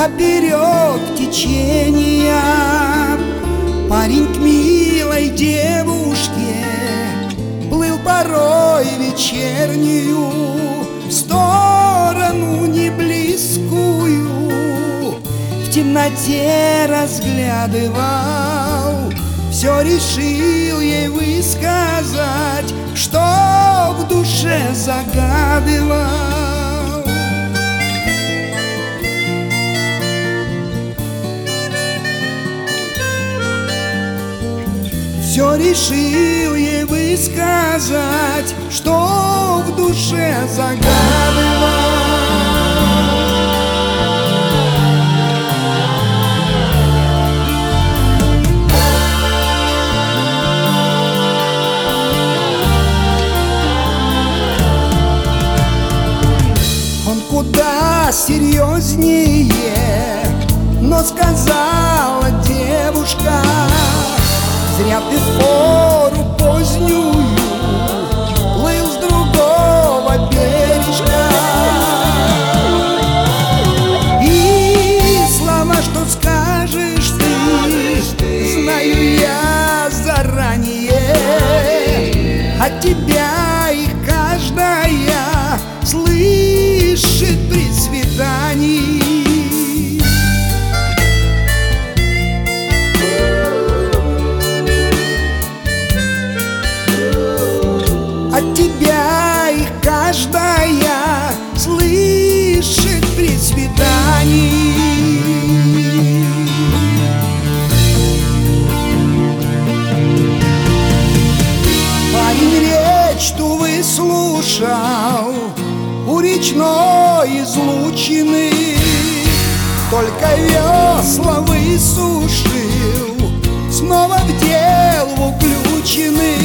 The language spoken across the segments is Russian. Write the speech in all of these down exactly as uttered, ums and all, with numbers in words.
поперек течения. Парень к милой девушке плыл порой вечернюю, в сторону неблизкую в темноте разглядывал. Все решил ей высказать, что в душе загадывал. Все решил ей высказать, что в душе загадывал. Он куда серьезнее, но сказала девушка: зря ты в пору позднюю плыл с другого бережка. И слова, что скажешь ты, знаю я заранее. От тебя их каждая слышит при свидании. От тебя их каждая слышит при свидании. Парень речь ту выслушал у речной излучины, только весла высушил, снова в дело включены.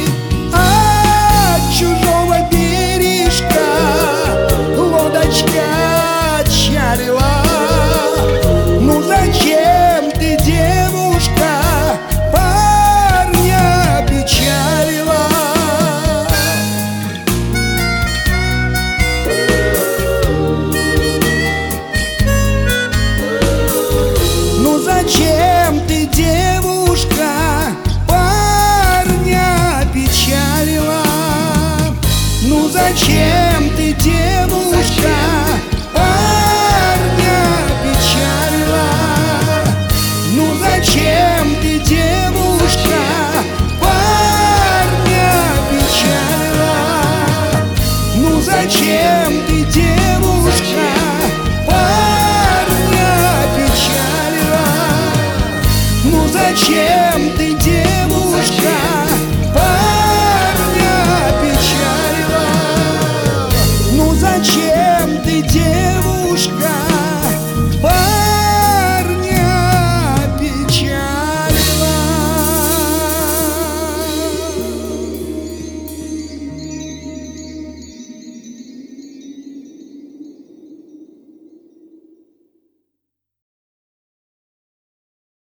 Чужого бережка лодочка отчалила. Ну зачем ты, девушка, парня печалила? Ну зачем ты, девушка, парня печалила? Ну зачем ты, девушка,